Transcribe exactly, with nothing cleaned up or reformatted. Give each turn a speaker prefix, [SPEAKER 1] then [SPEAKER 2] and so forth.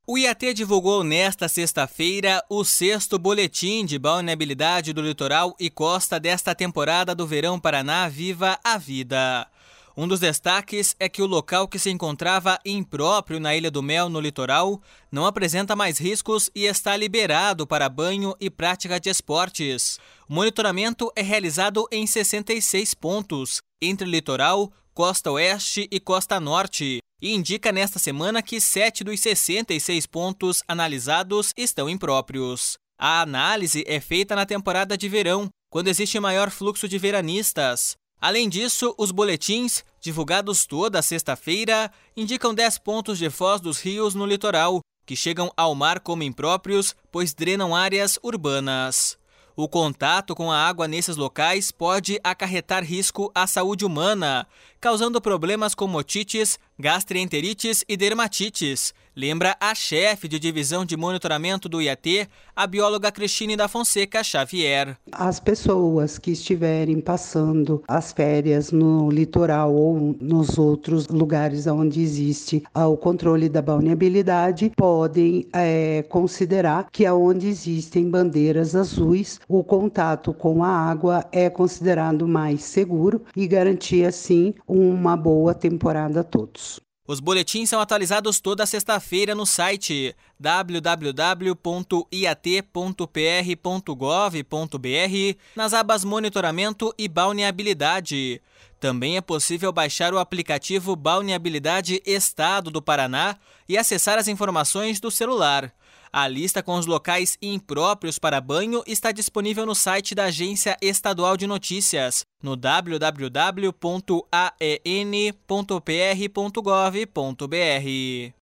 [SPEAKER 1] O I A T divulgou nesta sexta-feira o sexto boletim de balneabilidade do litoral e costa desta temporada do Verão Paraná Viva a Vida. Um dos destaques é que o local que se encontrava impróprio na Ilha do Mel, no litoral, não apresenta mais riscos e está liberado para banho e prática de esportes. O monitoramento é realizado em sessenta e seis pontos, entre litoral, costa oeste e costa norte, e indica nesta semana que sete dos sessenta e seis pontos analisados estão impróprios. A análise é feita na temporada de verão, quando existe maior fluxo de veranistas. Além disso, os boletins, divulgados toda sexta-feira, indicam dez pontos de foz dos rios no litoral, que chegam ao mar como impróprios, pois drenam áreas urbanas. O contato com a água nesses locais pode acarretar risco à saúde humana, causando problemas como otites, gastroenterites e dermatites, lembra a chefe de divisão de monitoramento do I A T, a bióloga Cristine da Fonseca Xavier.
[SPEAKER 2] As pessoas que estiverem passando as férias no litoral ou nos outros lugares onde existe o controle da balneabilidade podem é, considerar que aonde existem bandeiras azuis, o contato com a água é considerado mais seguro e garantir assim uma boa temporada a todos.
[SPEAKER 1] Os boletins são atualizados toda sexta-feira no site w w w ponto i a t ponto p r ponto gov ponto b r, nas abas Monitoramento e Balneabilidade. Também é possível baixar o aplicativo Balneabilidade Estado do Paraná e acessar as informações do celular. A lista com os locais impróprios para banho está disponível no site da Agência Estadual de Notícias, no w w w ponto a e n ponto p r ponto gov ponto b r.